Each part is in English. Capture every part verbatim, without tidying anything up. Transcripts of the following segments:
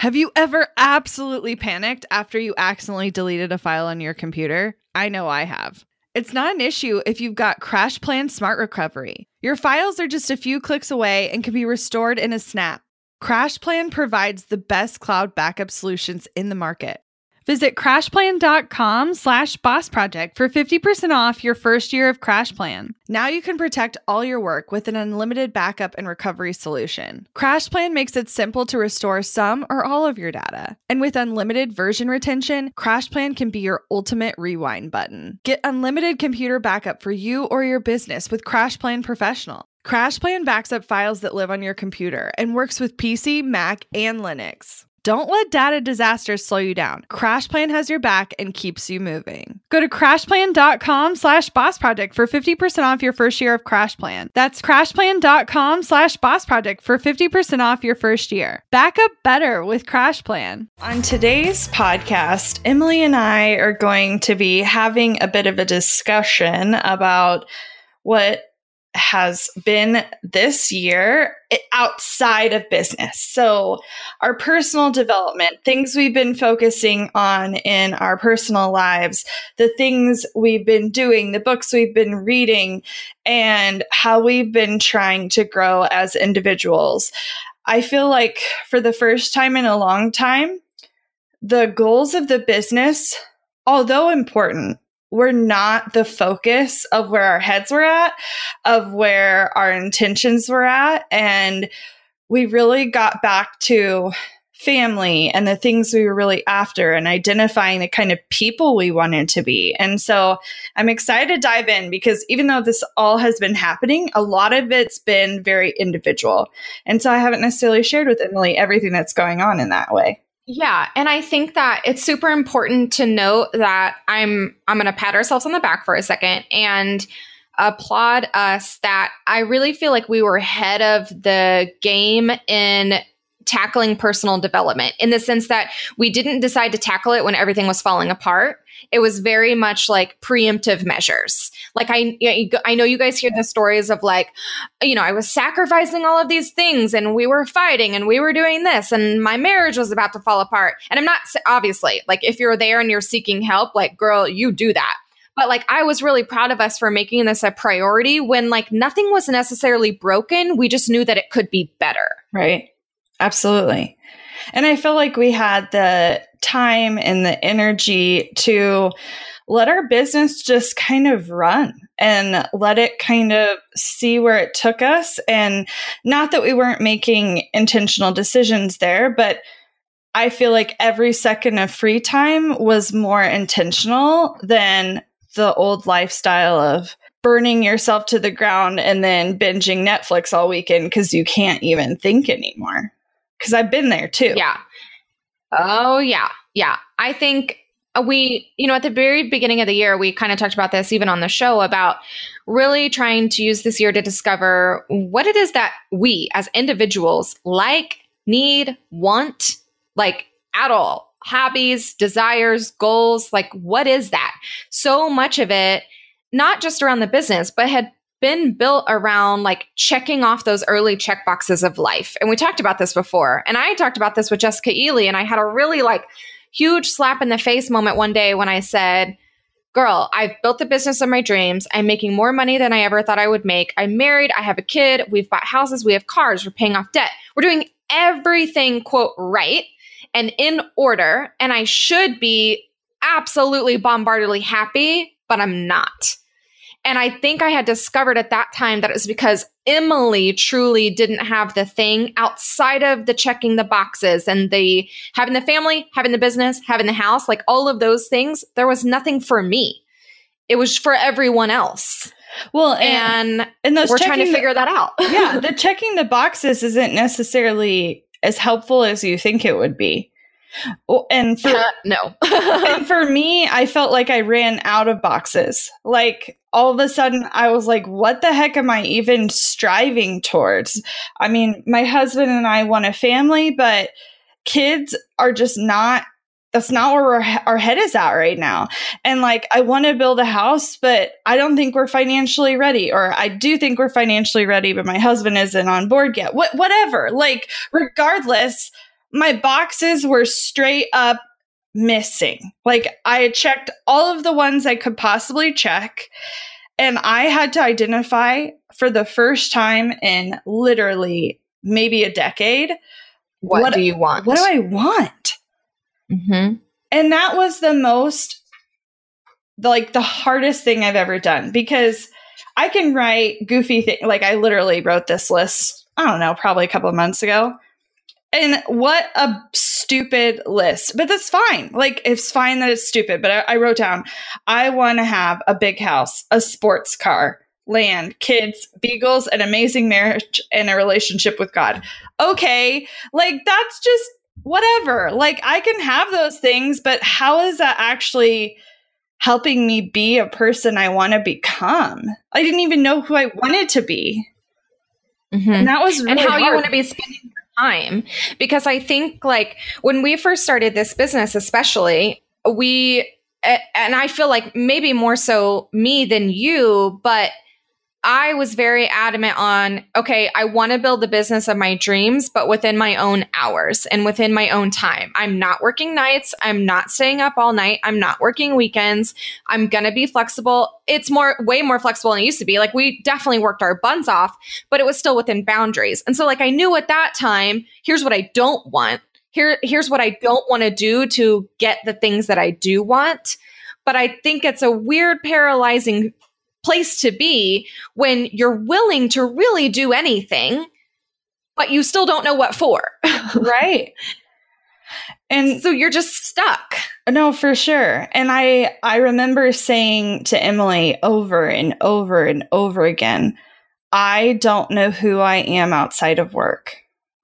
Have you ever absolutely panicked after you accidentally deleted a file on your computer? I know I have. It's not an issue if you've got CrashPlan Smart Recovery. Your files are just a few clicks away and can be restored in a snap. CrashPlan provides the best cloud backup solutions in the market. Visit crashplan.com slash boss project for fifty percent off your first year of CrashPlan. Now you can protect all your work with an unlimited backup and recovery solution. CrashPlan makes it simple to restore some or all of your data. And with unlimited version retention, CrashPlan can be your ultimate rewind button. Get unlimited computer backup for you or your business with CrashPlan Professional. CrashPlan backs up files that live on your computer and works with P C, Mac, and Linux. Don't let data disasters slow you down. CrashPlan has your back and keeps you moving. Go to crashplan.com slash boss project for fifty percent off your first year of CrashPlan. That's crashplan.com slash boss project for fifty percent off your first year. Back up better with CrashPlan. On today's podcast, Emily and I are going to be having a bit of a discussion about what has been this year outside of business. So our personal development, things we've been focusing on in our personal lives, the things we've been doing, the books we've been reading, and how we've been trying to grow as individuals. I feel like for the first time in a long time, the goals of the business, although important, we're not the focus of where our heads were at, of where our intentions were at. And we really got back to family and the things we were really after and identifying the kind of people we wanted to be. And so I'm excited to dive in because even though this all has been happening, a lot of it's been very individual. And so I haven't necessarily shared with Emily everything that's going on in that way. Yeah. And I think that it's super important to note that I'm I'm going to pat ourselves on the back for a second and applaud us that I really feel like we were ahead of the game in tackling personal development in the sense that we didn't decide to tackle it when everything was falling apart. It was very much like preemptive measures. Like I, I know you guys hear the stories of like, you know, I was sacrificing all of these things and we were fighting and we were doing this and my marriage was about to fall apart. And I'm not obviously like if you're there and you're seeking help, like girl, you do that. But like I was really proud of us for making this a priority when like nothing was necessarily broken. We just knew that it could be better. Right. Absolutely. And I feel like we had the time and the energy to let our business just kind of run and let it kind of see where it took us. And not that we weren't making intentional decisions there, but I feel like every second of free time was more intentional than the old lifestyle of burning yourself to the ground and then binging Netflix all weekend because you can't even think anymore. Because I've been there too. Yeah. Oh, yeah. Yeah. I think we, you know, at the very beginning of the year, we kind of talked about this even on the show about really trying to use this year to discover what it is that we as individuals like, need, want, like at all. Hobbies, desires, goals, like what is that? So much of it, not just around the business, but had been built around like checking off those early check boxes of life. And we talked about this before. And I talked about this with Jessica Ely. And I had a really like huge slap in the face moment one day when I said, girl, I've built the business of my dreams. I'm making more money than I ever thought I would make. I'm married. I have a kid. We've bought houses. We have cars. We're paying off debt. We're doing everything, quote, right and in order. And I should be absolutely bombardedly happy, but I'm not. And I think I had discovered at that time that it was because Emily truly didn't have the thing outside of the checking the boxes and the having the family, having the business, having the house, like all of those things. There was nothing for me. It was for everyone else. Well, and, and, and those we're trying to figure the, that out. Yeah, the checking the boxes isn't necessarily as helpful as you think it would be. Well, and for uh, no, and for me, I felt like I ran out of boxes. Like all of a sudden, I was like, "What the heck am I even striving towards?" I mean, my husband and I want a family, but kids are just not. That's not where we're, our head is at right now. And like, I want to build a house, but I don't think we're financially ready. Or I do think we're financially ready, but my husband isn't on board yet. What, whatever. Like, regardless, my boxes were straight up missing. Like I had checked all of the ones I could possibly check. And I had to identify for the first time in literally maybe a decade. What, what do you want? What do I want? Mm-hmm. And that was the most, the, like the hardest thing I've ever done, because I can write goofy things. Like I literally wrote this list, I don't know, probably a couple of months ago. And what a stupid list, but that's fine. Like, it's fine that it's stupid, but I, I wrote down, I want to have a big house, a sports car, land, kids, beagles, an amazing marriage, and a relationship with God. Okay. Like, that's just whatever. Like, I can have those things, but how is that actually helping me be a person I want to become? I didn't even know who I wanted to be. Mm-hmm. And that was really And how hard. you want to be spending time, because I think like when we first started this business, especially we, and I feel like maybe more so me than you, but I was very adamant on, okay, I want to build the business of my dreams, but within my own hours and within my own time. I'm not working nights. I'm not staying up all night. I'm not working weekends. I'm going to be flexible. It's more, way more flexible than it used to be. Like we definitely worked our buns off, but it was still within boundaries. And so like I knew at that time, here's what I don't want. Here, here's what I don't want to do to get the things that I do want. But I think it's a weird, paralyzing place to be when you're willing to really do anything, but you still don't know what for. Right. And so you're just stuck. No, for sure. And I, I remember saying to Emily over and over and over again, I don't know who I am outside of work.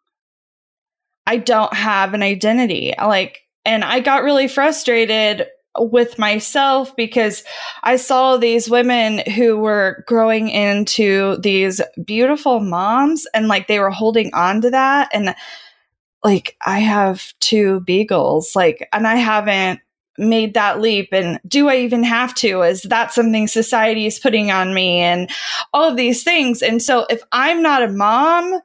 I don't have an identity. Like, and I got really frustrated with myself because I saw these women who were growing into these beautiful moms and like they were holding on to that. And like, I have two beagles, like, and I haven't made that leap. And do I even have to? Is that something society is putting on me and all of these things? And so if I'm not a mom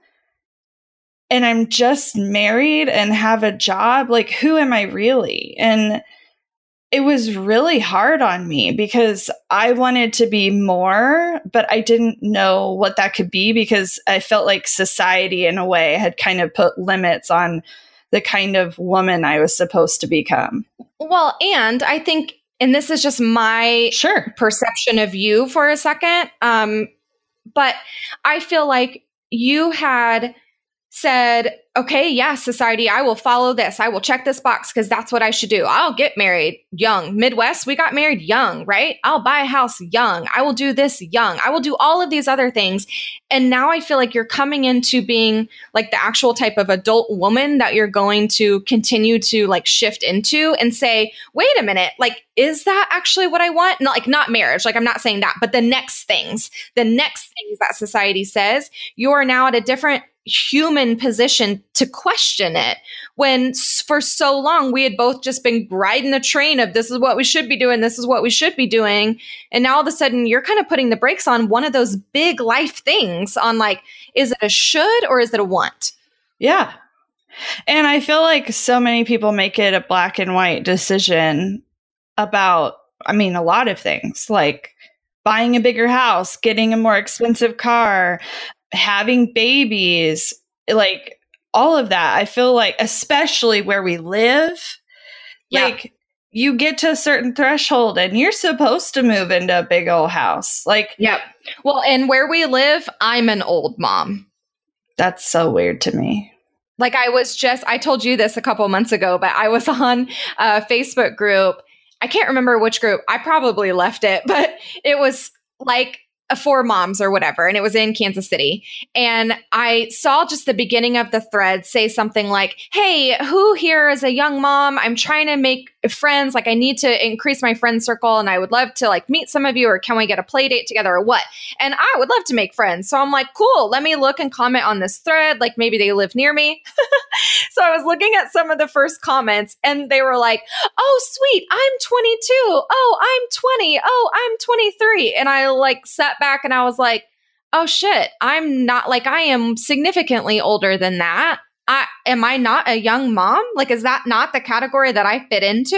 and I'm just married and have a job, like, who am I really? And it was really hard on me because I wanted to be more, but I didn't know what that could be because I felt like society in a way had kind of put limits on the kind of woman I was supposed to become. Well, and I think, and this is just my sure. perception of you for a second, um, but I feel like you had said, okay, yeah, society, I will follow this. I will check this box because that's what I should do. I'll get married young. Midwest, we got married young, right? I'll buy a house young. I will do this young. I will do all of these other things. And now I feel like you're coming into being like the actual type of adult woman that you're going to continue to like shift into and say, wait a minute, like, is that actually what I want? Not like not marriage, like I'm not saying that, but the next things, the next things that society says, you are now at a different human position to question it when s- for so long we had both just been riding the train of this is what we should be doing, this is what we should be doing. And now all of a sudden you're kind of putting the brakes on one of those big life things on like, is it a should or is it a want? Yeah. And I feel like so many people make it a black and white decision about, I mean, a lot of things like buying a bigger house, getting a more expensive car, having babies, like all of that. I feel like, especially where we live, yeah. like you get to a certain threshold and you're supposed to move into a big old house. Like, yep. Well, and where we live, I'm an old mom. That's so weird to me. Like I was just, I told you this a couple months ago, but I was on a Facebook group. I can't remember which group. I probably left it, but it was like for moms or whatever. And it was in Kansas City. And I saw just the beginning of the thread say something like, hey, who here is a young mom? I'm trying to make friends. Like I need to increase my friend circle and I would love to like meet some of you, or can we get a play date together or what? And I would love to make friends. So I'm like, cool, let me look and comment on this thread. Like maybe they live near me. So I was looking at some of the first comments and they were like, oh, sweet, I'm twenty-two. Oh, I'm twenty. Oh, I'm twenty-three. And I like sat back and I was like, oh shit, I'm not, like I am significantly older than that. I, am I not a young mom? Like, is that not the category that I fit into?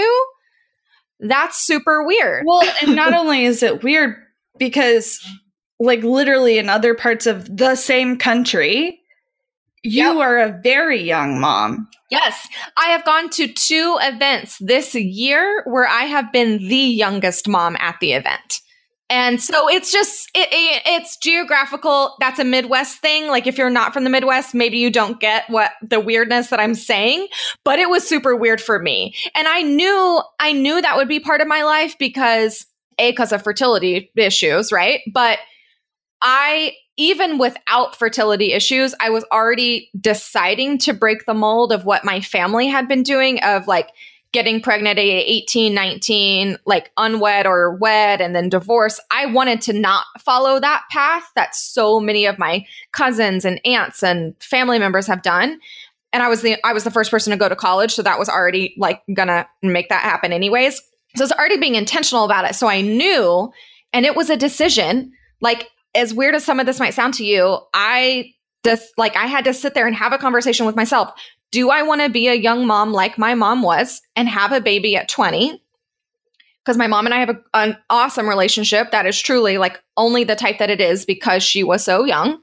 That's super weird. Well, and not only is it weird because, like, literally in other parts of the same country, you yep. are a very young mom. Yes. I have gone to two events this year where I have been the youngest mom at the event. And so it's just, it, it, it's geographical. That's a Midwest thing. Like if you're not from the Midwest, maybe you don't get what the weirdness that I'm saying, but it was super weird for me. And I knew, I knew that would be part of my life because A, because of fertility issues, right? But I, even without fertility issues, I was already deciding to break the mold of what my family had been doing of like getting pregnant at eighteen, nineteen, like unwed or wed and then divorce. I wanted to not follow that path that so many of my cousins and aunts and family members have done. And I was the I was the first person to go to college, so that was already like gonna make that happen anyways. So I was already being intentional about it. So I knew, and it was a decision. Like as weird as some of this might sound to you, I just like I had to sit there and have a conversation with myself. Do I want to be a young mom like my mom was and have a baby at twenty? Because my mom and I have a, an awesome relationship that is truly like only the type that it is because she was so young.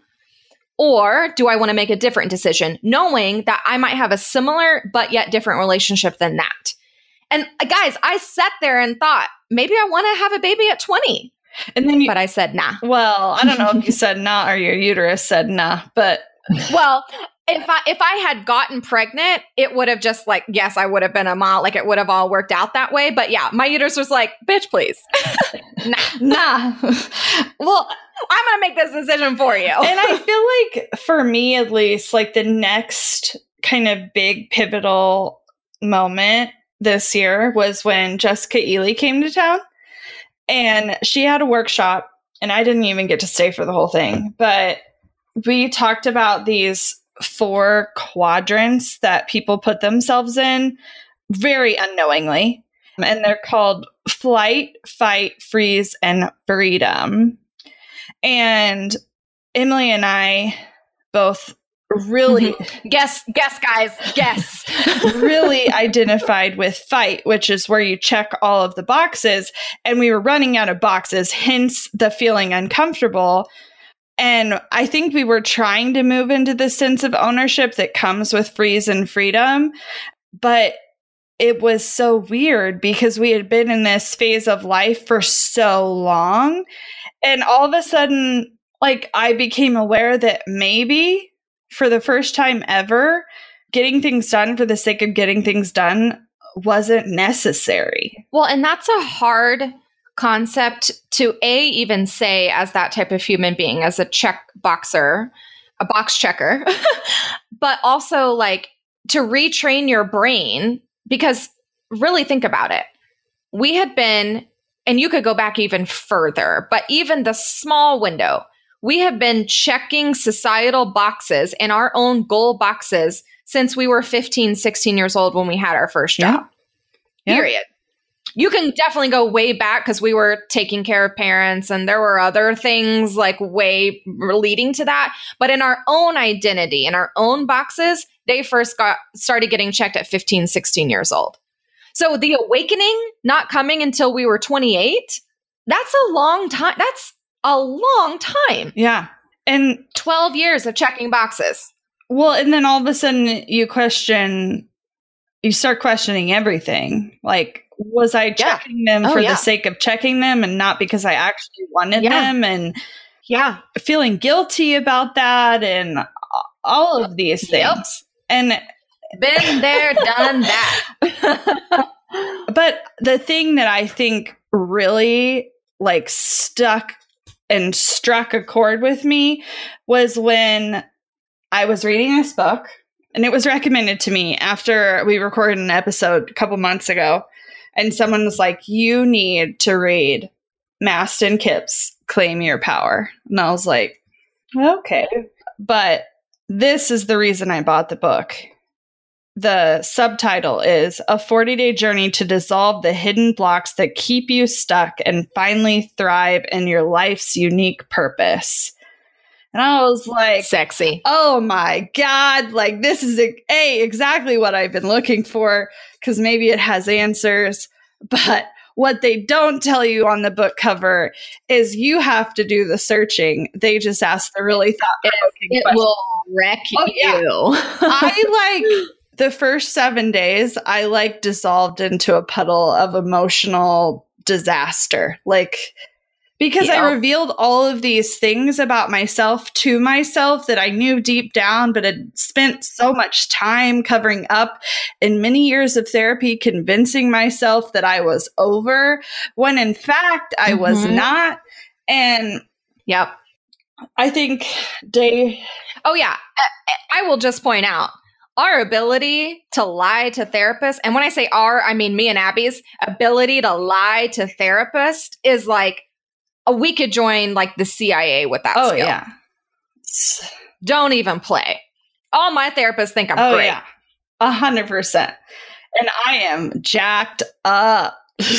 Or do I want to make a different decision, knowing that I might have a similar but yet different relationship than that? And uh, guys, I sat there and thought, maybe I want to have a baby at twenty. And then you, but I said, nah. Well, I don't know if you said nah or your uterus said nah, but well, if I if I had gotten pregnant, it would have just like, yes, I would have been a mom. Like it would have all worked out that way. But yeah, my uterus was like, bitch, please. nah. Nah. Well, I'm going to make this decision for you. And I feel like for me, at least, like the next kind of big pivotal moment this year was when Jessica Ely came to town. And she had a workshop, and I didn't even get to stay for the whole thing. But we talked about these four quadrants that people put themselves in very unknowingly. And they're called flight, fight, freeze, and freedom. And Emily and I both really guess, guess, guys, guess. really identified with fight, which is where you check all of the boxes. And we were running out of boxes, hence the feeling uncomfortable. And I think we were trying to move into the sense of ownership that comes with freeze and freedom. But it was so weird because we had been in this phase of life for so long. And all of a sudden, like, I became aware that maybe for the first time ever, getting things done for the sake of getting things done wasn't necessary. Well, and that's a hard concept to A, even say as that type of human being, as a check boxer, a box checker, but also like to retrain your brain, because really think about it. We had been, and you could go back even further, but even the small window, we have been checking societal boxes and our own goal boxes since we were fifteen, sixteen years old when we had our first job. Yeah. Period. Yeah. You can definitely go way back because we were taking care of parents and there were other things like way leading to that. But in our own identity, in our own boxes, they first got started getting checked at fifteen, sixteen years old. So the awakening not coming until we were twenty-eight, that's a long time. That's a long time. Yeah. And twelve years of checking boxes. Well, and then all of a sudden you question, you start questioning everything. Like, was I checking yeah. them oh, for yeah. the sake of checking them and not because I actually wanted yeah. them? And yeah, feeling guilty about that and all of these things. Yep. And been there, done that. But the thing that I think really like stuck and struck a chord with me was when I was reading this book, and it was recommended to me after we recorded an episode a couple months ago. And someone was like, you need to read Mastin Kipp's Claim Your Power. And I was like, okay. But this is the reason I bought the book. The subtitle is A forty-day Journey to Dissolve the Hidden Blocks That Keep You Stuck and Finally Thrive in Your Life's Unique Purpose. And I was like, sexy. Oh my God. Like, this is a, a exactly what I've been looking for, because maybe it has answers. But what they don't tell you on the book cover is you have to do the searching. They just ask the really thought-provoking It questions. will wreck Oh, yeah. you. I like the first seven days, I like dissolved into a puddle of emotional disaster. Like, because Yep. I revealed all of these things about myself to myself that I knew deep down, but had spent so much time covering up and many years of therapy convincing myself that I was over, when in fact I was Mhm. not. And Yep. I think day. Oh, yeah. I, I will just point out our ability to lie to therapists. And when I say our, I mean me and Abby's ability to lie to therapists is like, we could join like the C I A with that Oh, skill. yeah. Don't even play. All my therapists think I'm Oh, great. yeah. A hundred percent. And I am jacked up.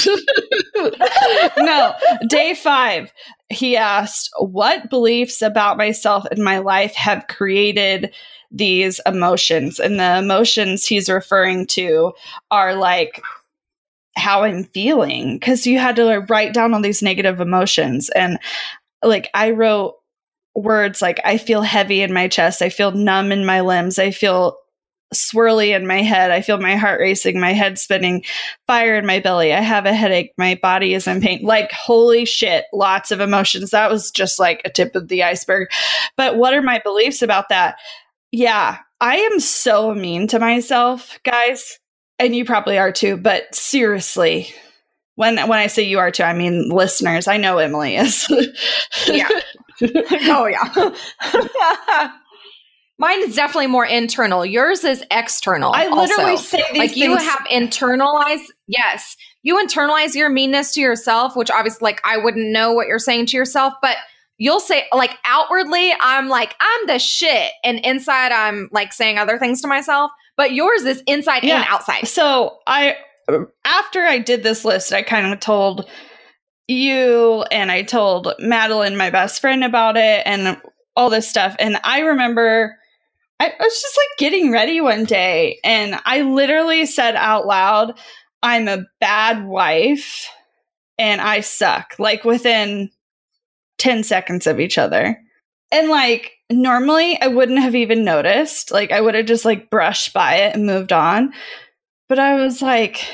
No, day five, he asked, what beliefs about myself and my life have created these emotions? And the emotions he's referring to are like how I'm feeling, because you had to like, write down all these negative emotions. And like I wrote words like, I feel heavy in my chest, I feel numb in my limbs, I feel swirly in my head, I feel my heart racing, my head spinning, fire in my belly, I have a headache, my body is in pain. Like, holy shit, lots of emotions. That was just like a tip of the iceberg. But what are my beliefs about that? Yeah, I am so mean to myself, guys. And you probably are too, but seriously, when when I say you are too, I mean listeners. I know Emily is. Yeah. Oh, yeah. Mine is definitely more internal. Yours is external. I literally also. say these like things. you have internalized. Yes, you internalize your meanness to yourself, which obviously, like, I wouldn't know what you're saying to yourself, but you'll say, like, outwardly, I'm like, I'm the shit, and inside, I'm like saying other things to myself. But yours is inside Yeah. and outside. So I, after I did this list, I kind of told you and I told Madeline, my best friend, about it and all this stuff. And I remember I, I was just like getting ready one day and I literally said out loud, I'm a bad wife and I suck, like within ten seconds of each other. And like, normally I wouldn't have even noticed. Like, I would have just like brushed by it and moved on. But I was like,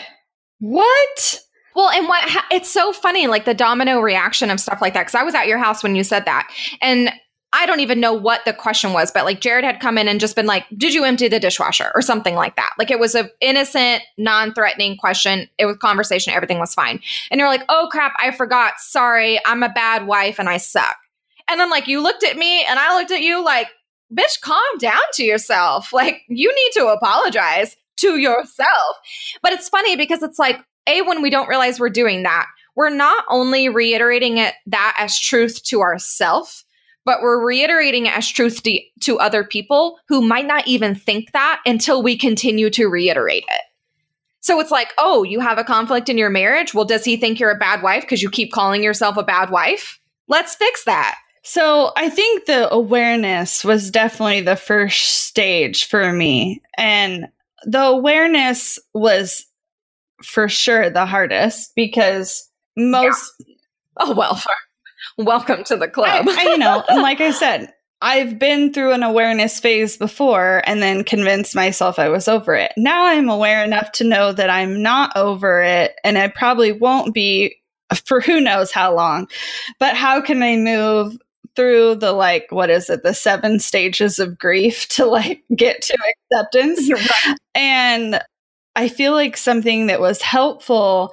what? Well, and what ha- it's so funny, like the domino reaction of stuff like that. Because I was at your house when you said that. And I don't even know what the question was, but like Jared had come in and just been like, did you empty the dishwasher or something like that? Like it was an innocent, non-threatening question. It was conversation. Everything was fine. And you're like, oh crap, I forgot. Sorry, I'm a bad wife and I suck. And then like you looked at me and I looked at you like, bitch, calm down to yourself. Like you need to apologize to yourself. But it's funny because it's like, A, when we don't realize we're doing that, we're not only reiterating it that as truth to ourselves, but we're reiterating it as truth to, to other people who might not even think that until we continue to reiterate it. So it's like, oh, you have a conflict in your marriage? Well, does he think you're a bad wife because you keep calling yourself a bad wife? Let's fix that. So I think the awareness was definitely the first stage for me. And the awareness was for sure the hardest because most... Yeah. Oh, well, welcome to the club. I, I, you know, and like I said, I've been through an awareness phase before and then convinced myself I was over it. Now I'm aware enough to know that I'm not over it and I probably won't be for who knows how long. But how can I move through the, like, what is it, the seven stages of grief to like get to acceptance? You're right. And I feel like something that was helpful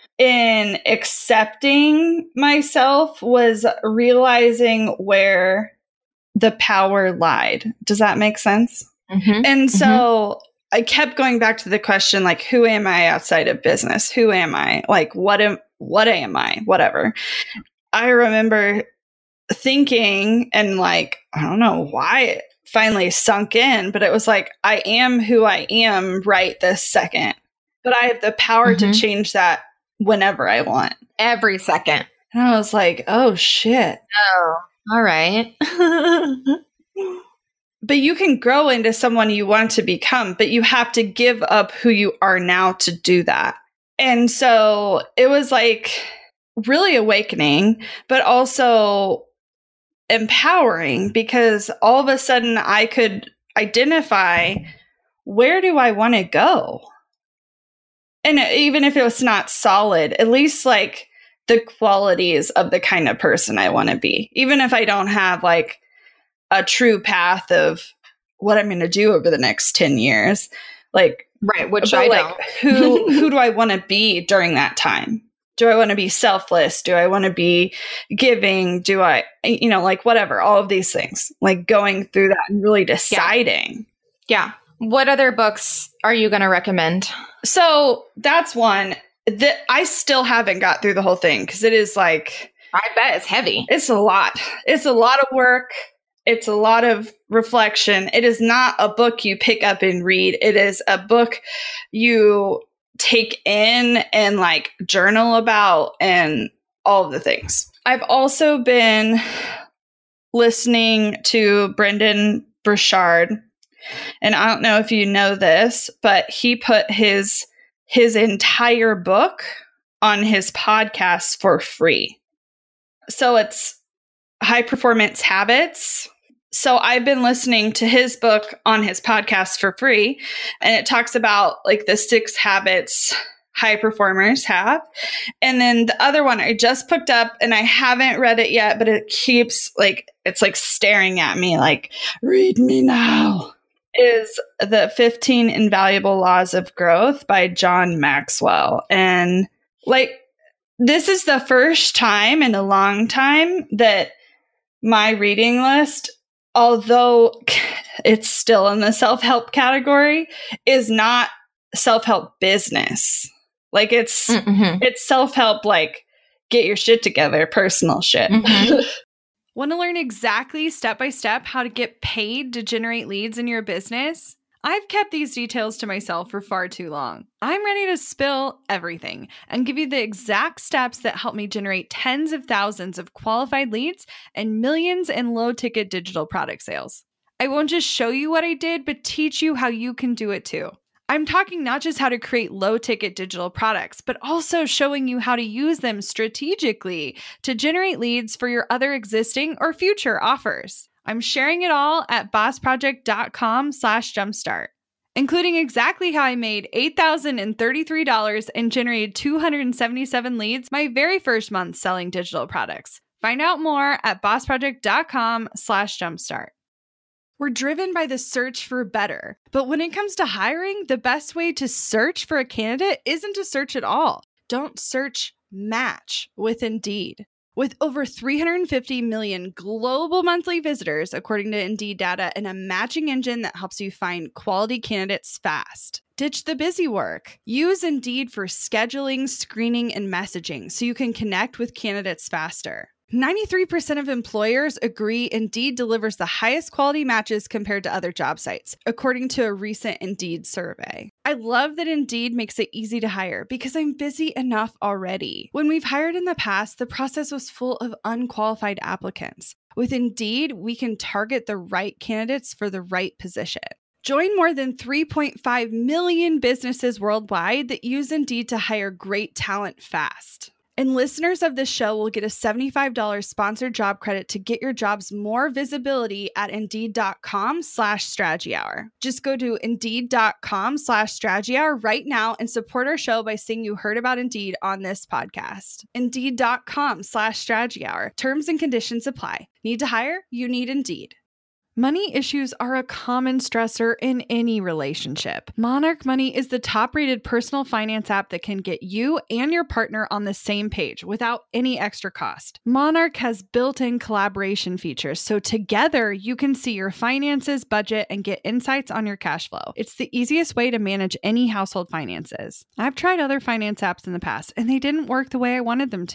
in accepting myself was realizing where the power lied. Does that make sense? Mm-hmm. And so mm-hmm. I kept going back to the question, like, who am I outside of business? Who am I? Like, what am, what am I? Whatever. I remember thinking and like, I don't know why it finally sunk in, but it was like, I am who I am right this second, but I have the power mm-hmm. to change that whenever I want. Every second. And I was like, oh shit. Oh, All right. But you can grow into someone you want to become, but you have to give up who you are now to do that. And so it was like really awakening, but also empowering, because all of a sudden I could identify, where do I want to go? And even if it was not solid, at least like the qualities of the kind of person I want to be, even if I don't have like a true path of what I'm going to do over the next ten years. Like, right. Which I like, don't. who, who do I want to be during that time? Do I want to be selfless? Do I want to be giving? Do I, you know, like whatever, all of these things, like going through that and really deciding. Yeah. yeah. What other books are you going to recommend? So that's one that I still haven't got through the whole thing, because it is like, I bet it's heavy. It's a lot. It's a lot of work. It's a lot of reflection. It is not a book you pick up and read. It is a book you take in and like journal about and all of the things. I've also been listening to Brendon Burchard, and I don't know if you know this, but he put his his entire book on his podcast for free. So it's High Performance Habits. So I've been listening to his book on his podcast for free, and it talks about like the six habits high performers have. And then the other one I just picked up, and I haven't read it yet, but it keeps like, it's like staring at me like, read me now, is The fifteen Invaluable Laws of Growth by John Maxwell. And like, this is the first time in a long time that my reading list, although it's still in the self-help category, is not self-help business. Like it's mm-hmm. it's self-help, like get your shit together, personal shit. Mm-hmm. Want to learn exactly step by step how to get paid to generate leads in your business? I've kept these details to myself for far too long. I'm ready to spill everything and give you the exact steps that help me generate tens of thousands of qualified leads and millions in low-ticket digital product sales. I won't just show you what I did, but teach you how you can do it too. I'm talking not just how to create low-ticket digital products, but also showing you how to use them strategically to generate leads for your other existing or future offers. I'm sharing it all at bossproject.com slash jumpstart, including exactly how I made eight thousand thirty-three dollars and generated two hundred seventy-seven leads my very first month selling digital products. Find out more at bossproject.com slash jumpstart. We're driven by the search for better, but when it comes to hiring, the best way to search for a candidate isn't to search at all. Don't search, match with Indeed. With over three hundred fifty million global monthly visitors, according to Indeed data, and a matching engine that helps you find quality candidates fast. Ditch the busy work. Use Indeed for scheduling, screening, and messaging so you can connect with candidates faster. ninety-three percent of employers agree Indeed delivers the highest quality matches compared to other job sites, according to a recent Indeed survey. I love that Indeed makes it easy to hire because I'm busy enough already. When we've hired in the past, the process was full of unqualified applicants. With Indeed, we can target the right candidates for the right position. Join more than three point five million businesses worldwide that use Indeed to hire great talent fast. And listeners of this show will get a seventy-five dollars sponsored job credit to get your jobs more visibility at Indeed.com slash strategy hour. Just go to Indeed.com slash strategy hour right now and support our show by saying you heard about Indeed on this podcast. Indeed.com slash strategy hour. Terms and conditions apply. Need to hire? You need Indeed. Money issues are a common stressor in any relationship. Monarch Money is the top-rated personal finance app that can get you and your partner on the same page without any extra cost. Monarch has built-in collaboration features, so together you can see your finances, budget, and get insights on your cash flow. It's the easiest way to manage any household finances. I've tried other finance apps in the past, and they didn't work the way I wanted them to.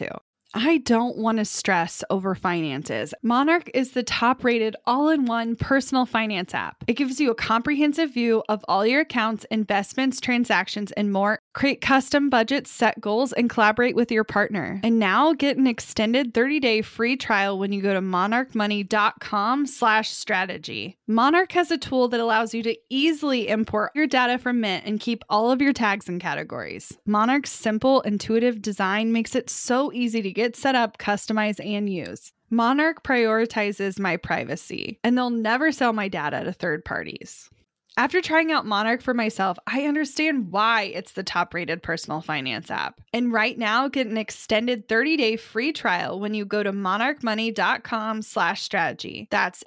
I don't want to stress over finances. Monarch is the top-rated all-in-one personal finance app. It gives you a comprehensive view of all your accounts, investments, transactions, and more. Create custom budgets, set goals, and collaborate with your partner. And now get an extended thirty-day free trial when you go to monarchmoney.com slash strategy. Monarch has a tool that allows you to easily import your data from Mint and keep all of your tags and categories. Monarch's simple, intuitive design makes it so easy to get Get set up, customize, and use. Monarch prioritizes my privacy, and they'll never sell my data to third parties. After trying out Monarch for myself, I understand why it's the top-rated personal finance app. And right now, get an extended thirty-day free trial when you go to monarchmoney.com slash strategy. That's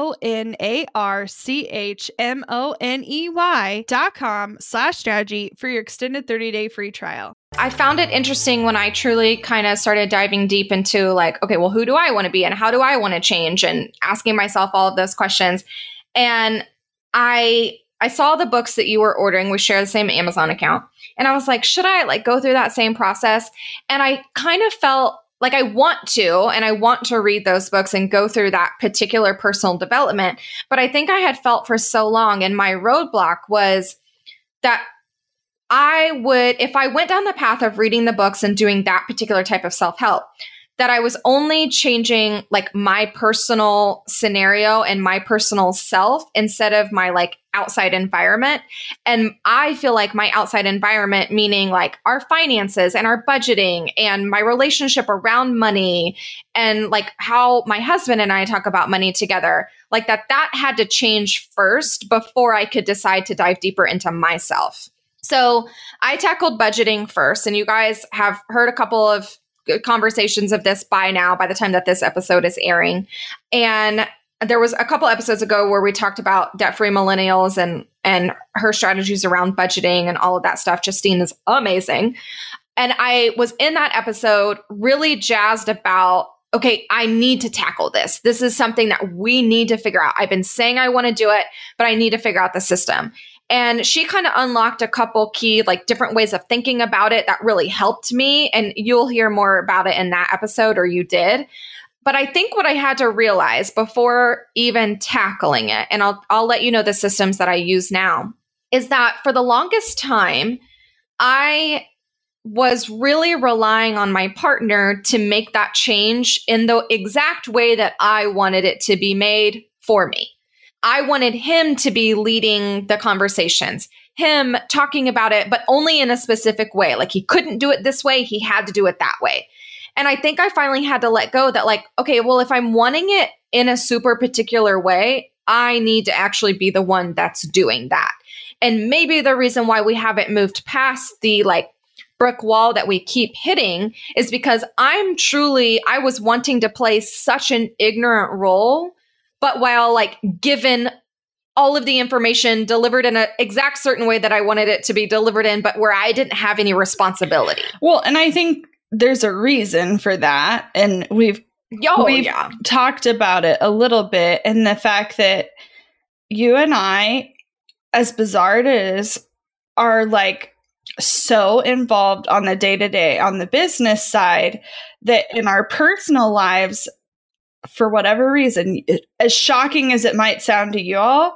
M-O-N-A-R-C-H-M-O-N-E-Y dot com slash strategy for your extended thirty-day free trial. I found it interesting when I truly kind of started diving deep into like, okay, well, who do I want to be and how do I want to change, and asking myself all of those questions. And I I saw the books that you were ordering. We share the same Amazon account. And I was like, should I like go through that same process? And I kind of felt like I want to, and I want to read those books and go through that particular personal development. But I think I had felt for so long, and my roadblock was that I would, if I went down the path of reading the books and doing that particular type of self-help, that I was only changing like my personal scenario and my personal self instead of my like outside environment. And I feel like my outside environment, meaning like our finances and our budgeting and my relationship around money and like how my husband and I talk about money together, like that, that had to change first before I could decide to dive deeper into myself. So I tackled budgeting first, and you guys have heard a couple of conversations of this by now, by the time that this episode is airing. And there was a couple episodes ago where we talked about debt-free millennials and, and her strategies around budgeting and all of that stuff. Justine is amazing. And I was in that episode really jazzed about, okay, I need to tackle this. This is something that we need to figure out. I've been saying I want to do it, but I need to figure out the system. And she kind of unlocked a couple key, like different ways of thinking about it that really helped me. And you'll hear more about it in that episode, or you did. But I think what I had to realize before even tackling it, and I'll, I'll let you know the systems that I use now, is that for the longest time, I was really relying on my partner to make that change in the exact way that I wanted it to be made for me. I wanted him to be leading the conversations, him talking about it, but only in a specific way. Like he couldn't do it this way. He had to do it that way. And I think I finally had to let go that like, okay, well, if I'm wanting it in a super particular way, I need to actually be the one that's doing that. And maybe the reason why we haven't moved past the like brick wall that we keep hitting is because I'm truly, I was wanting to play such an ignorant role. But while like given all of the information delivered in an exact certain way that I wanted it to be delivered in, but where I didn't have any responsibility. Well, and I think there's a reason for that. And we've, oh, we've yeah. talked about it a little bit. And the fact that you and I, as bizarre it is, are like so involved on the day-to-day, on the business side, that in our personal lives, for whatever reason, as shocking as it might sound to you all,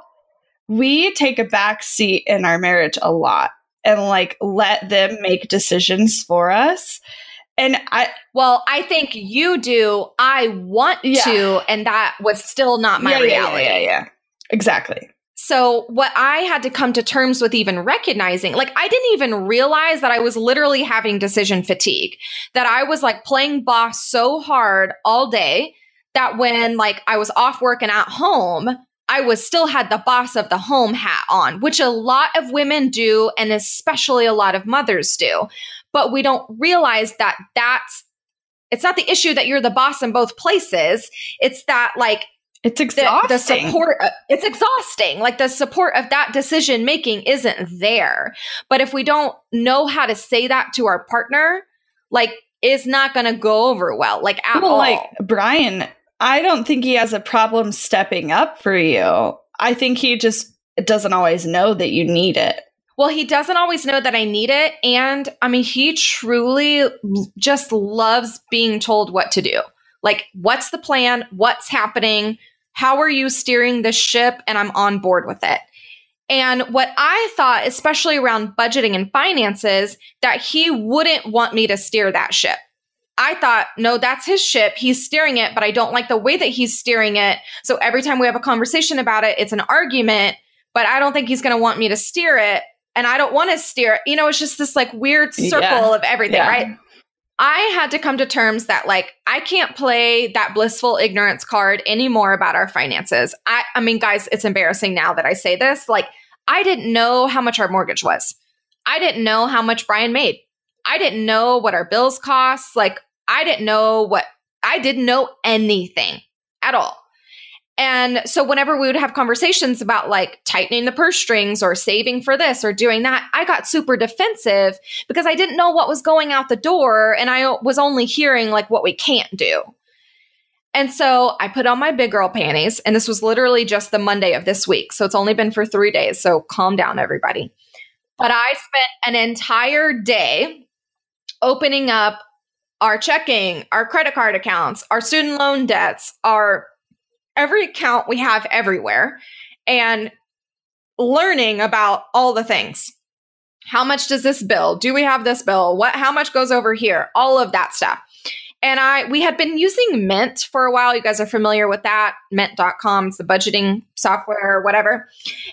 we take a back seat in our marriage a lot and like let them make decisions for us. And I, well, I think you do. I want yeah. to. And that was still not my yeah, reality. Yeah, yeah, yeah. Exactly. So what I had to come to terms with even recognizing, like I didn't even realize that I was literally having decision fatigue, that I was like playing boss so hard all day that when like I was off work and at home, I was still had the boss of the home hat on, which a lot of women do. And especially a lot of mothers do. But we don't realize that that's, it's not the issue that you're the boss in both places. It's that like, it's exhausting. The, the support, uh, it's exhausting. Like the support of that decision making isn't there. But if we don't know how to say that to our partner, like it's not going to go over well, like at well, all. Like Brian, I don't think he has a problem stepping up for you. I think he just doesn't always know that you need it. Well, he doesn't always know that I need it. And I mean, he truly just loves being told what to do. Like, what's the plan? What's happening? How are you steering the ship? And I'm on board with it. And what I thought, especially around budgeting and finances, that he wouldn't want me to steer that ship. I thought, no, that's his ship. He's steering it, but I don't like the way that he's steering it. So every time we have a conversation about it, it's an argument, but I don't think he's going to want me to steer it. And I don't want to steer it. You know, it's just this like weird circle yeah. of everything, yeah. right? I had to come to terms that like, I can't play that blissful ignorance card anymore about our finances. I, I mean, guys, it's embarrassing now that I say this. Like, I didn't know how much our mortgage was. I didn't know how much Brian made. I didn't know what our bills cost. Like, I didn't know what, I didn't know anything at all. And so whenever we would have conversations about like tightening the purse strings or saving for this or doing that, I got super defensive because I didn't know what was going out the door. And I was only hearing like what we can't do. And so I put on my big girl panties, and this was literally just the Monday of this week. So it's only been for three days. So calm down, everybody. But I spent an entire day opening up our checking, our credit card accounts, our student loan debts, our every account we have everywhere, and learning about all the things. How much does this bill? Do we have this bill? What? How much goes over here? All of that stuff. And I we had been using Mint for a while. You guys are familiar with that. Mint dot com is the budgeting software or whatever.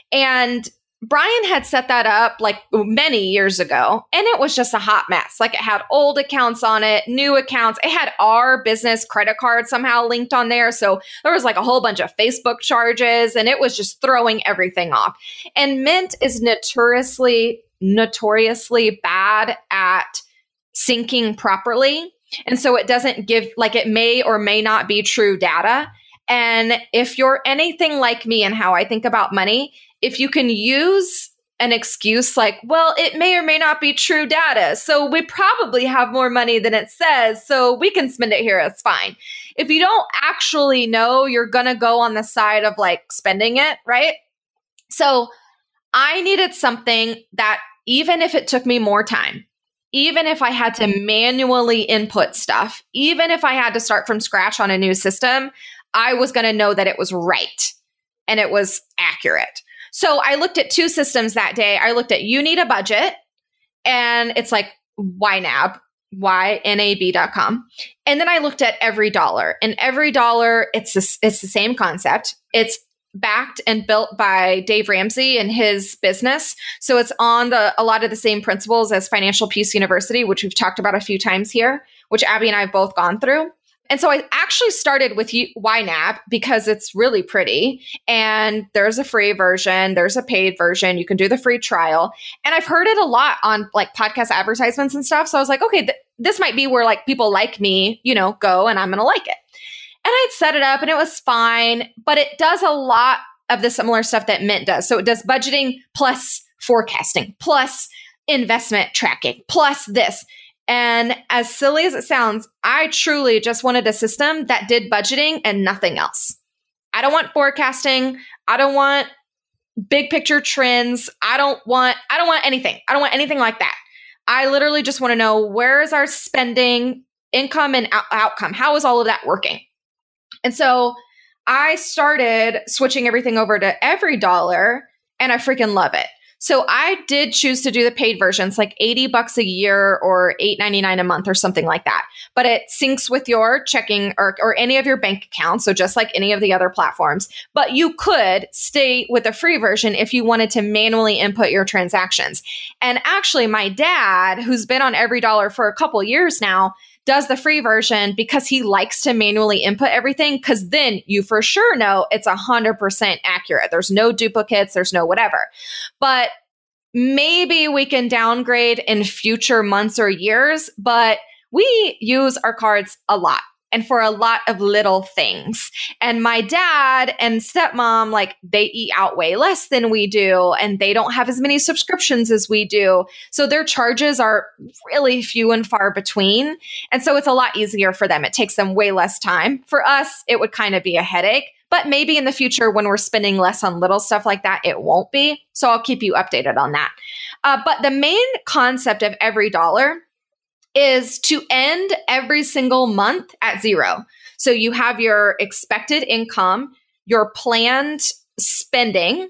And Brian had set that up like many years ago, and it was just a hot mess. Like, it had old accounts on it, new accounts. It had our business credit card somehow linked on there. So there was like a whole bunch of Facebook charges, and it was just throwing everything off. And Mint is notoriously, notoriously bad at syncing properly. And so it doesn't give, like, it may or may not be true data. And if you're anything like me and how I think about money, if you can use an excuse like, well, it may or may not be true data, so we probably have more money than it says, so we can spend it here, it's fine. If you don't actually know, you're going to go on the side of like spending it, right? So I needed something that, even if it took me more time, even if I had to manually input stuff, even if I had to start from scratch on a new system, I was going to know that it was right and it was accurate. So I looked at two systems that day. I looked at You Need a Budget, and it's like Y NAB, Y N A B dot com. And then I looked at Every Dollar, and Every Dollar, it's the, it's the same concept. It's backed and built by Dave Ramsey and his business. So it's on the a lot of the same principles as Financial Peace University, which we've talked about a few times here, which Abby and I have both gone through. And so I actually started with Y NAB because it's really pretty, and there's a free version, there's a paid version, you can do the free trial. And I've heard it a lot on like podcast advertisements and stuff. So I was like, okay, th- this might be where like people like me, you know, go, and I'm going to like it. And I'd set it up and it was fine, but it does a lot of the similar stuff that Mint does. So it does budgeting plus forecasting, plus investment tracking, plus this. And as silly as it sounds, I truly just wanted a system that did budgeting and nothing else. I don't want forecasting. I don't want big picture trends. I don't want, I don't want anything. I don't want anything like that. I literally just want to know, where is our spending, income, and out- outcome? How is all of that working? And so I started switching everything over to Every Dollar, and I freaking love it. So I did choose to do the paid versions, like eighty bucks a year or eight ninety-nine a month or something like that. But it syncs with your checking or, or any of your bank accounts. So just like any of the other platforms. But you could stay with the free version if you wanted to manually input your transactions. And actually, my dad, who's been on Every Dollar for a couple years now, does the free version because he likes to manually input everything, because then you for sure know it's one hundred percent accurate. There's no duplicates, there's no whatever. But maybe we can downgrade in future months or years, but we use our cards a lot. and for a lot of little things. And my dad and stepmom, like they eat out way less than we do, and they don't have as many subscriptions as we do. So their charges are really few and far between. And so it's a lot easier for them. It takes them way less time. For us, it would kind of be a headache. But maybe in the future, when we're spending less on little stuff like that, it won't be. So I'll keep you updated on that. Uh, but the main concept of Every Dollar is to end every single month at zero. So you have your expected income, your planned spending,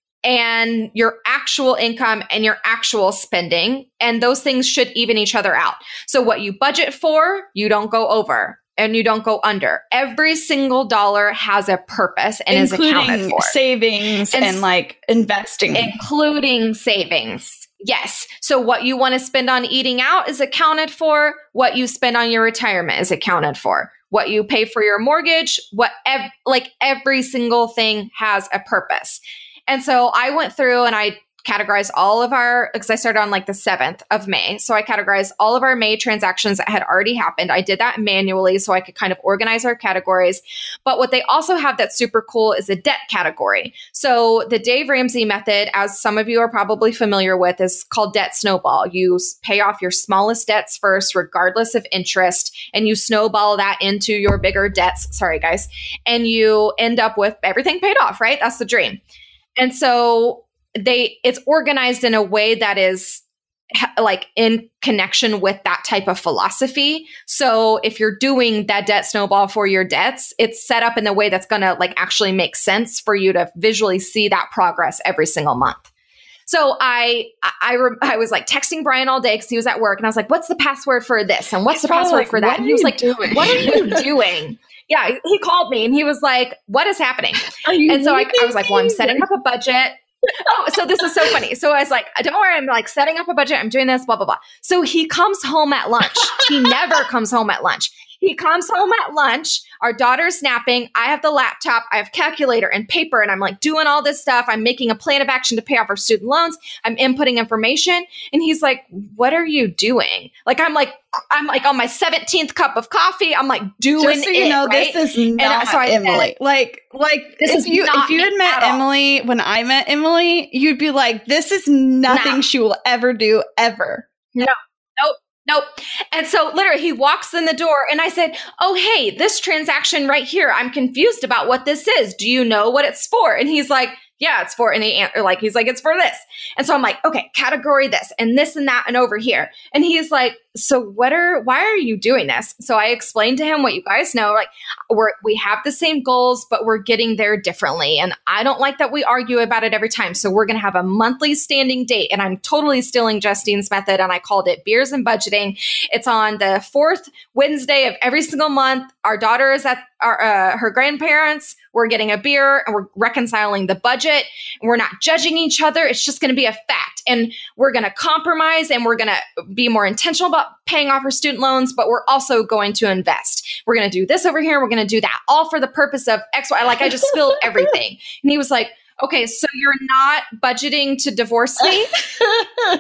and your actual income and your actual spending. And those things should even each other out. So what you budget for, you don't go over. And you don't go under. Every single dollar has a purpose and including is accounted for. Savings and, and like investing. Including savings. Yes. So what you want to spend on eating out is accounted for. What you spend on your retirement is accounted for. What you pay for your mortgage, what ev- like every single thing has a purpose. And so I went through and I categorize all of our, because I started on like the seventh of May. So I categorized all of our May transactions that had already happened. I did that manually so I could kind of organize our categories. But what they also have that's super cool is a debt category. So the Dave Ramsey method, as some of you are probably familiar with, is called debt snowball. You pay off your smallest debts first, regardless of interest, and you snowball that into your bigger debts. Sorry, guys. And you end up with everything paid off, right? That's the dream. And so they it's organized in a way that is like in connection with that type of philosophy. So if you're doing that debt snowball for your debts, it's set up in a way that's going to like actually make sense for you to visually see that progress every single month. So I I I was like texting Brian all day because he was at work, and I was like, "What's the password for this? And what's the password like, for that?" And he was like, doing? "What are you doing?" Yeah, he called me and he was like, "What is happening?" Are you and so I, I was like, "Well, I'm setting up a budget." Oh, so this is so funny. So I was like, don't worry, I'm like setting up a budget. I'm doing this, blah, blah, blah. So he comes home at lunch. He never comes home at lunch. He comes home at lunch. Our daughter's napping. I have the laptop. I have calculator and paper, and I'm like doing all this stuff. I'm making a plan of action to pay off our student loans. I'm inputting information. And he's like, what are you doing? Like, I'm like, I'm like on my seventeenth cup of coffee. I'm like doing Just so you it, know, right? this is not and so I Emily. said, like, like this if is you not if you had me met at all. Emily when I met Emily, you'd be like, this is nothing No. she will ever do ever. No, nope. Nope. And so literally he walks in the door and I said, oh, hey, this transaction right here, I'm confused about what this is. Do you know what it's for? And he's like, yeah, it's for, and he, or like, he's like, it's for this. And so I'm like, okay, category this and this and that and over here. And he's like, so what are, why are you doing this? So I explained to him what you guys know, like we're, we have the same goals, but we're getting there differently. And I don't like that we argue about it every time. So we're going to have a monthly standing date, and I'm totally stealing Justine's method. And I called it Beers and Budgeting. It's on the fourth Wednesday of every single month. Our daughter is at our, uh, her grandparents. We're getting a beer and we're reconciling the budget, and we're not judging each other. It's just going to be a fact. And we're going to compromise, and we're going to be more intentional about paying off our student loans, but we're also going to invest. We're going to do this over here. We're going to do that, all for the purpose of X, Y. Like I just spilled everything. And he was like, okay, so you're not budgeting to divorce me? And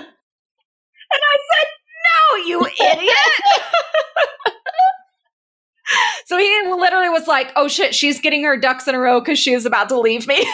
I said, no, you idiot. So he literally was like, oh shit, she's getting her ducks in a row because she is about to leave me.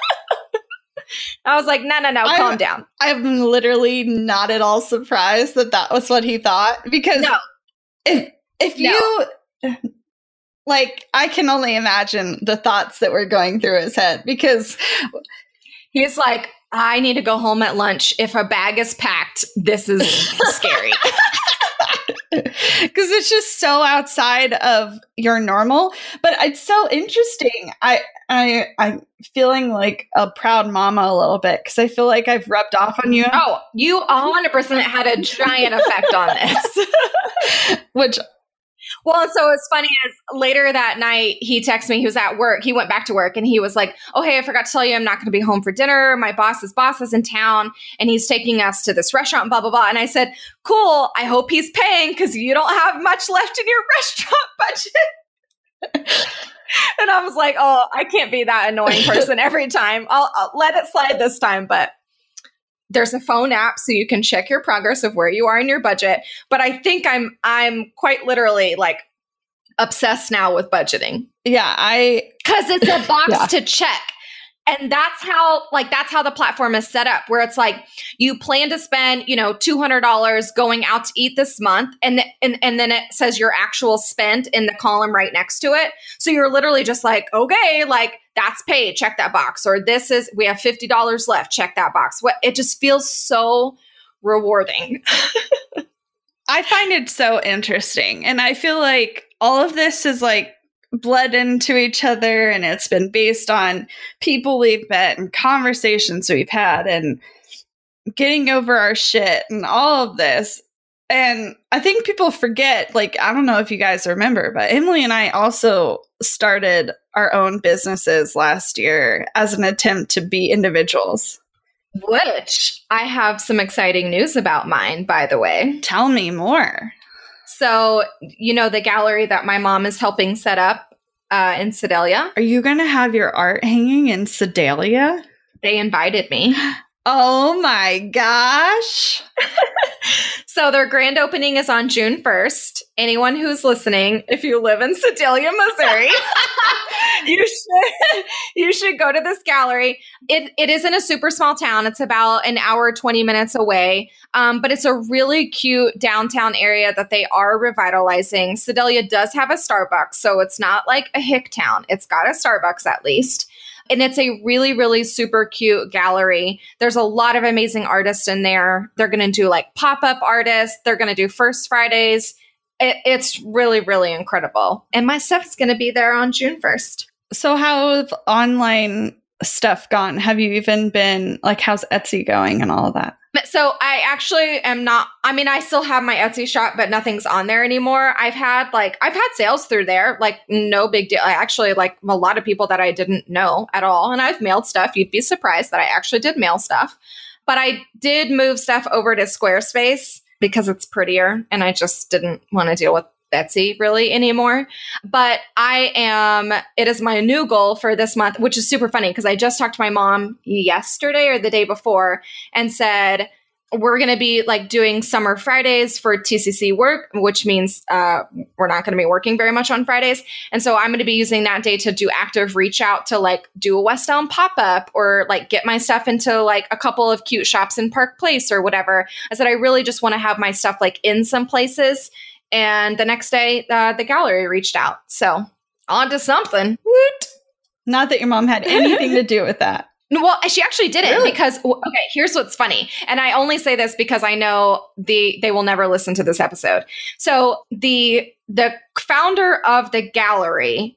I was like, no, no, no, calm I'm, down. I'm literally not at all surprised that that was what he thought, because No. if if No. you like, I can only imagine the thoughts that were going through his head, because He's like, I need to go home at lunch. If a bag is packed, this is scary. because it's just so outside of your normal. But it's so interesting. I I I'm feeling like a proud mama a little bit, because I feel like I've rubbed off on you. Oh, you one hundred percent had a giant effect on this. Which, well, so it's funny is later that night, he texted me, he was at work. He went back to work and he was like, oh, hey, I forgot to tell you, I'm not going to be home for dinner. My boss's boss is in town and he's taking us to this restaurant, blah, blah, blah. And I said, cool. I hope he's paying because you don't have much left in your restaurant budget. And I was like, oh, I can't be that annoying person every time. I'll, I'll let it slide this time. But there's a phone app so you can check your progress of where you are in your budget. But I think I'm I'm quite literally like obsessed now with budgeting. Yeah, I because it's a box yeah. to check. And that's how, like, that's how the platform is set up, where it's like you plan to spend, you know, two hundred dollars going out to eat this month. And, and, and then it says your actual spend in the column right next to it. So you're literally just like, okay, like that's paid, check that box. Or this is, we have fifty dollars left, check that box. What, it just feels so rewarding. I find it so interesting. And I feel like all of this is like bled into each other, and it's been based on people we've met and conversations we've had and getting over our shit and all of this. And I think people forget, like, I don't know if you guys remember, but Emily and I also started our own businesses last year as an attempt to be individuals. Which I have some exciting news about mine, by the way. Tell me more. So, you know, the gallery that my mom is helping set up uh, in Sedalia. Are you going to have your art hanging in Sedalia? They invited me. Oh my gosh. So their grand opening is on June first. Anyone who's listening, if you live in Sedalia, Missouri, you should you should go to this gallery. It it is in a super small town. It's about an hour, twenty minutes away. Um, but it's a really cute downtown area that they are revitalizing. Sedalia does have a Starbucks, so it's not like a hick town. It's got a Starbucks at least. And it's a really, really super cute gallery. There's a lot of amazing artists in there. They're going to do like pop-up artists. They're going to do First Fridays. It, it's really, really incredible. And my stuff's going to be there on June first. So how have online stuff gone? Have you even been, like, how's Etsy going and all of that? So I actually am not, I mean, I still have my Etsy shop, but nothing's on there anymore. I've had like, I've had sales through there, like no big deal. I actually like a lot of people that I didn't know at all. And I've mailed stuff. You'd be surprised that I actually did mail stuff, but I did move stuff over to Squarespace because it's prettier. And I just didn't want to deal with Etsy really anymore. But I am, it is my new goal for this month, which is super funny because I just talked to my mom yesterday or the day before and said, we're going to be like doing summer Fridays for T C C work, which means uh, we're not going to be working very much on Fridays. And so I'm going to be using that day to do active reach out to like do a West Elm pop up or like get my stuff into like a couple of cute shops in Park Place or whatever. I said, I really just want to have my stuff like in some places. And the next day, uh, the gallery reached out. So on to something. Woot. Not that your mom had anything to do with that. Well, she actually didn't Really? because, okay, here's what's funny. And I only say this because I know the they will never listen to this episode. So the the founder of the gallery,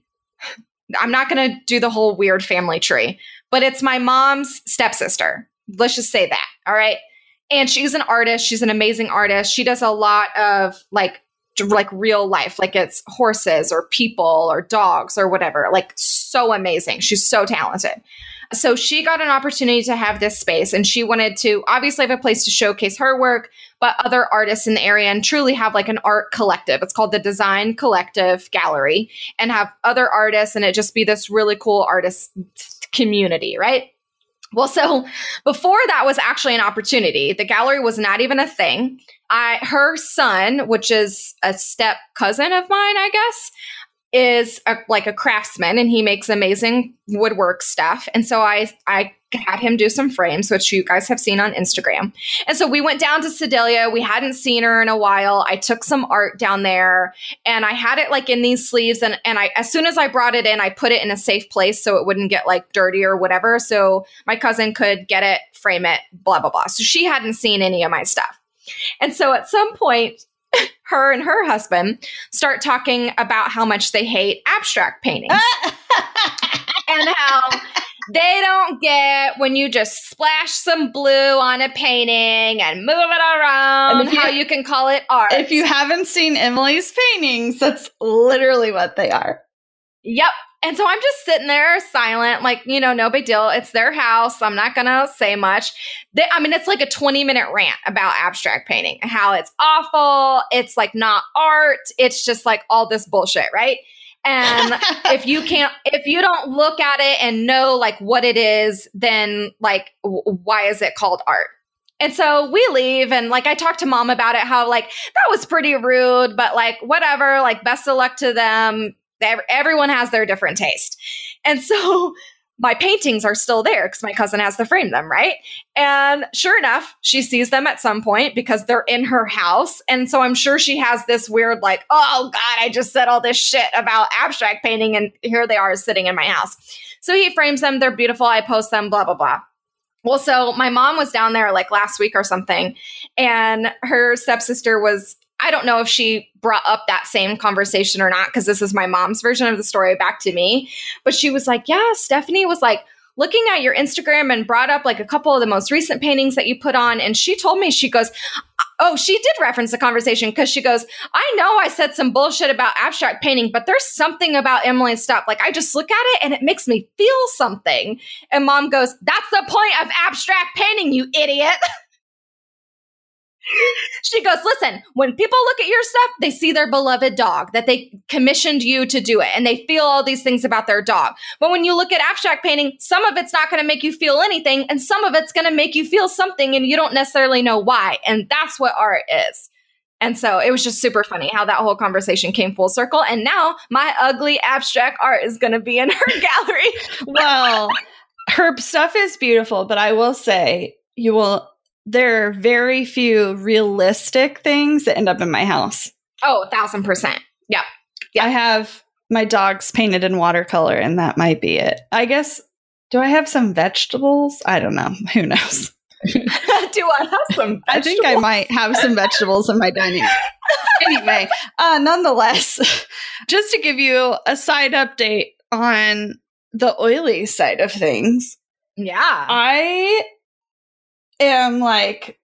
I'm not going to do the whole weird family tree, but it's my mom's stepsister. Let's just say that. All right. And she's an artist. She's an amazing artist. She does a lot of like, like real life, like it's horses or people or dogs or whatever, like so amazing. She's so talented. So she got an opportunity to have this space and she wanted to obviously have a place to showcase her work, but other artists in the area and truly have like an art collective. It's called the Design Collective Gallery and have other artists and it just be this really cool artist community, right? Well, so before that was actually an opportunity. The gallery was not even a thing. I, her son, which is a step cousin of mine, I guess, is a, like a craftsman and he makes amazing woodwork stuff. And so I, I had him do some frames, which you guys have seen on Instagram. And so we went down to Sedalia. We hadn't seen her in a while. I took some art down there and I had it like in these sleeves. And, and I, as soon as I brought it in, I put it in a safe place so it wouldn't get like dirty or whatever. So my cousin could get it, frame it, blah, blah, blah. So she hadn't seen any of my stuff. And so at some point, her and her husband start talking about how much they hate abstract paintings and how they don't get when you just splash some blue on a painting and move it around, and you, how you can call it art. If you haven't seen Emily's paintings, that's literally what they are. Yep. And so I'm just sitting there silent, like, you know, no big deal. It's their house. I'm not going to say much. They, I mean, it's like a twenty minute rant about abstract painting, how it's awful. It's like not art. It's just like all this bullshit, right? And if you can't, if you don't look at it and know like what it is, then like, w- why is it called art? And so we leave, and like I talked to mom about it, how like that was pretty rude, but like whatever, like best of luck to them. Everyone has their different taste. And so my paintings are still there because my cousin has to frame them, right? And sure enough, she sees them at some point because they're in her house. And so I'm sure she has this weird like, oh God, I just said all this shit about abstract painting and here they are sitting in my house. So he frames them. They're beautiful. I post them, blah, blah, blah. Well, so my mom was down there like last week or something, and her stepsister was, I don't know if she brought up that same conversation or not, because this is my mom's version of the story back to me. But she was like, yeah, Stephanie was like looking at your Instagram and brought up like a couple of the most recent paintings that you put on. And she told me, she goes, oh, she did reference the conversation because she goes, I know I said some bullshit about abstract painting, but there's something about Emily's stuff. Like I just look at it and it makes me feel something. And mom goes, that's the point of abstract painting, you idiot. She goes, listen, when people look at your stuff, they see their beloved dog, that they commissioned you to do it, and they feel all these things about their dog. But when you look at abstract painting, some of it's not going to make you feel anything, and some of it's going to make you feel something, and you don't necessarily know why. And that's what art is. And so it was just super funny how that whole conversation came full circle. And now my ugly abstract art is going to be in her gallery. Well, her stuff is beautiful, but I will say you will... there are very few realistic things that end up in my house. Oh, a thousand percent. Yeah. yeah. I have my dogs painted in watercolor, and that might be it. I guess, do I have some vegetables? I don't know. Who knows? Do I have some vegetables? I think I might have some vegetables in my dining room. Anyway, uh, nonetheless, just to give you a side update on the oily side of things. Yeah. I... am like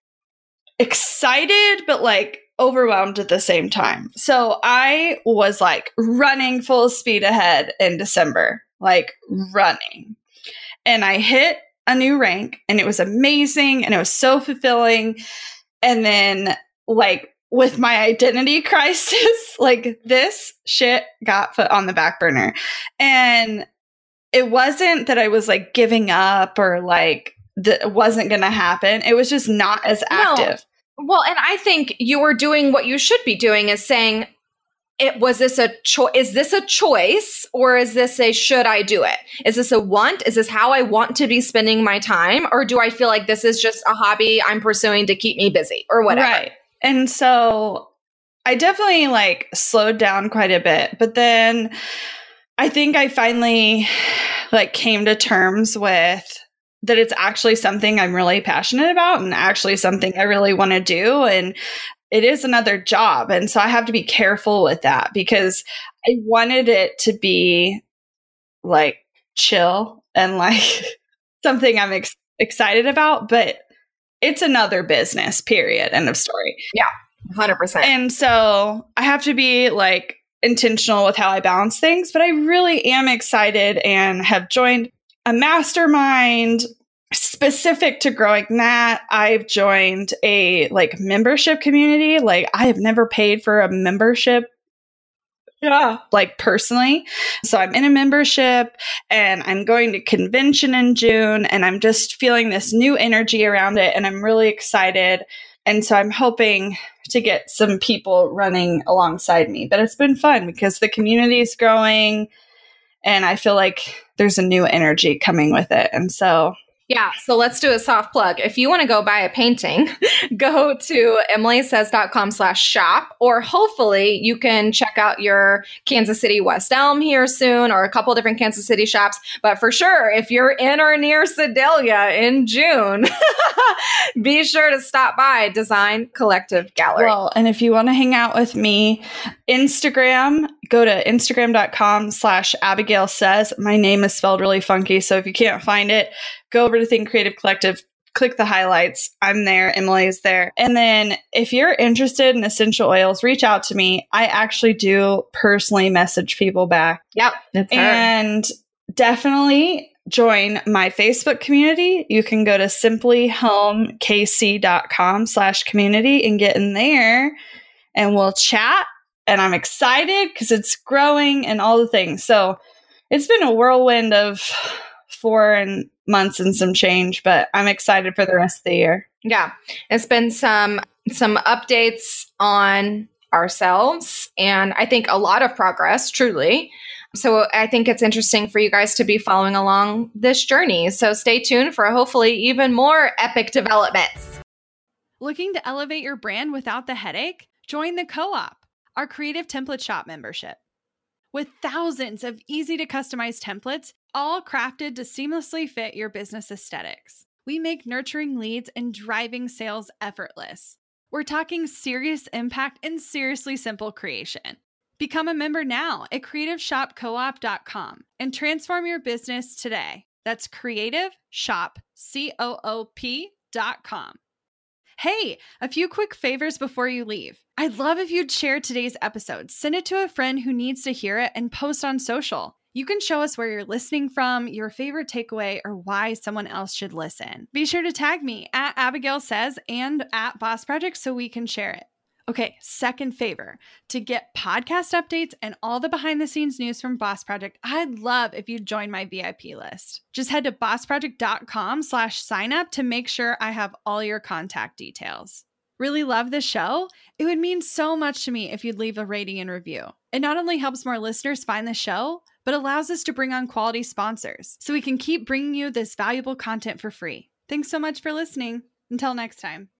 excited, but like overwhelmed at the same time. So I was like running full speed ahead in December, like running. And I hit a new rank, and it was amazing, and it was so fulfilling. And then like with my identity crisis, like this shit got put on the back burner. And it wasn't that I was like giving up or like that wasn't going to happen. It was just not as active. No. Well, and I think you were doing what you should be doing, is saying, it was this a choice? Is this a choice, or is this a should I do it? Is this a want? Is this how I want to be spending my time? Or do I feel like this is just a hobby I'm pursuing to keep me busy or whatever? Right. And so I definitely like slowed down quite a bit, but then I think I finally like came to terms with that it's actually something I'm really passionate about, and actually something I really want to do. And it is another job. And so I have to be careful with that, because I wanted it to be like chill and like something I'm ex- excited about, but it's another business, period. End of story. Yeah, one hundred percent. And so I have to be like intentional with how I balance things, but I really am excited and have joined a mastermind specific to growing that. I've joined a like membership community. Like I have never paid for a membership. Yeah. Like personally. So I'm in a membership, and I'm going to convention in June, and I'm just feeling this new energy around it, and I'm really excited. And so I'm hoping to get some people running alongside me. But it's been fun because the community is growing, and I feel like there's a new energy coming with it. And so... yeah. So let's do a soft plug. If you want to go buy a painting, go to emilysays.com slash shop, or hopefully you can check out your Kansas City West Elm here soon, or a couple different Kansas City shops. But for sure, if you're in or near Sedalia in June, be sure to stop by Design Collective Gallery. Well, and if you want to hang out with me, Instagram, go to instagram.com slash Abigail Says. My name is spelled really funky, so if you can't find it, go over to Think Creative Collective, click the highlights. I'm there. Emily's there. And then if you're interested in essential oils, reach out to me. I actually do personally message people back. Yep. That's her. And definitely join my Facebook community. You can go to simplyhomekc.com slash community and get in there, and we'll chat. And I'm excited because it's growing and all the things. So it's been a whirlwind of four and months and some change, but I'm excited for the rest of the year. Yeah, it's been some some updates on ourselves, and I think a lot of progress, truly. So I think it's interesting for you guys to be following along this journey. So stay tuned for hopefully even more epic developments. Looking to elevate your brand without the headache? Join the Co-op, our creative template shop membership. With thousands of easy to customize templates, all crafted to seamlessly fit your business aesthetics, we make nurturing leads and driving sales effortless. We're talking serious impact and seriously simple creation. Become a member now at creative shop co op dot com and transform your business today. That's creative shop coop dot com. Hey, a few quick favors before you leave. I'd love if you'd share today's episode, send it to a friend who needs to hear it, and post on social. You can show us where you're listening from, your favorite takeaway, or why someone else should listen. Be sure to tag me at Abigail Says and at Boss Project so we can share it. Okay, second favor. To get podcast updates and all the behind the scenes news from Boss Project, I'd love if you'd join my V I P list. Just head to boss project dot com slash sign up to make sure I have all your contact details. Really love the show? It would mean so much to me if you'd leave a rating and review. It not only helps more listeners find the show, but allows us to bring on quality sponsors so we can keep bringing you this valuable content for free. Thanks so much for listening. Until next time.